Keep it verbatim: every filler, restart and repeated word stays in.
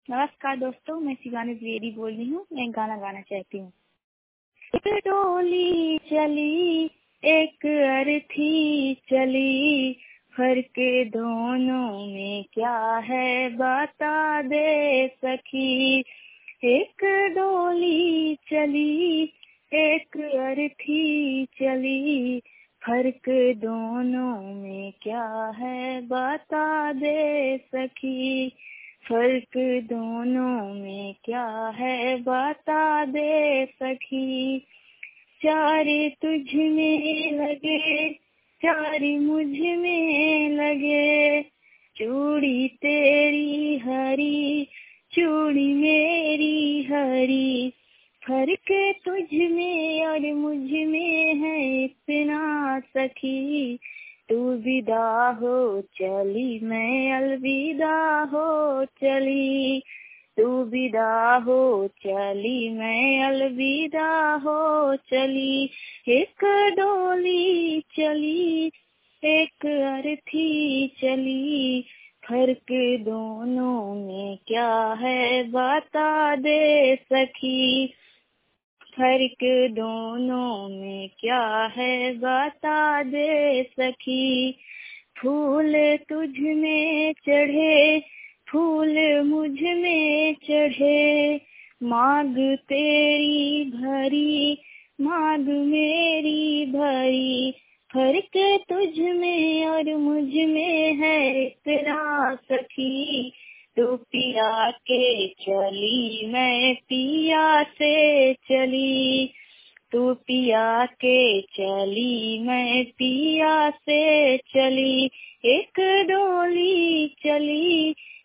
नमस्कार दोस्तों, मैं शिवानी द्विवेदी बोल रही हूँ। मैं गाना गाना चाहती हूँ। एक डोली चली, एक अर्थी चली, फर्क दोनों में क्या है बता दे सखी। एक डोली चली, एक अर्थी चली, फर्क दोनों में क्या है बता दे सखी। फर्क दोनों में क्या है बता दे सखी। चार तुझ में लगे, चार मुझ में लगे, चूड़ी तेरी हरी, चूड़ी मेरी हरी। फर्क तुझ में और मुझ में है इतना सखी। तू विदा हो चली, मैं अलविदा हो चली। तू विदा हो चली, मैं अलविदा हो चली। एक डोली चली, एक अर्थी चली, फर्क दोनों में क्या है बता दे सखी। फर्क दोनों में क्या है बता दे सखी। फूल तुझ में चढ़े, फूल मुझ में चढ़े, मांग तेरी भरी, मांग मेरी भरी। फर्क तुझ में और मुझ में है इतना सखी। तू पिया के चली, मैं पिया से चली। तू पिया के चली, मैं पिया से चली। एक डोली चली,